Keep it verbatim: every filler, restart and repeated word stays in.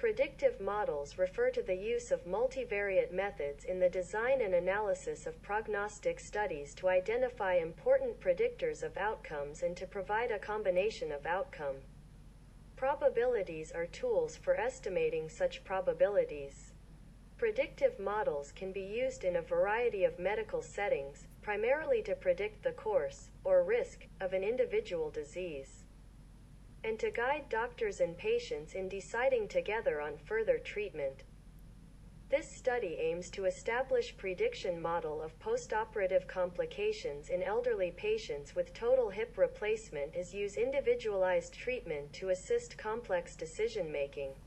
Predictive models refer to the use of multivariate methods in the design and analysis of prognostic studies to identify important predictors of outcomes and to provide a combination of outcome. Probabilities are tools for estimating such probabilities. Predictive models can be used in a variety of medical settings, primarily to predict the course, or risk, of an individual disease, and to guide doctors and patients in deciding together on further treatment. This study aims to establish prediction model of postoperative complications in elderly patients with total hip replacement as use individualized treatment to assist complex decision-making.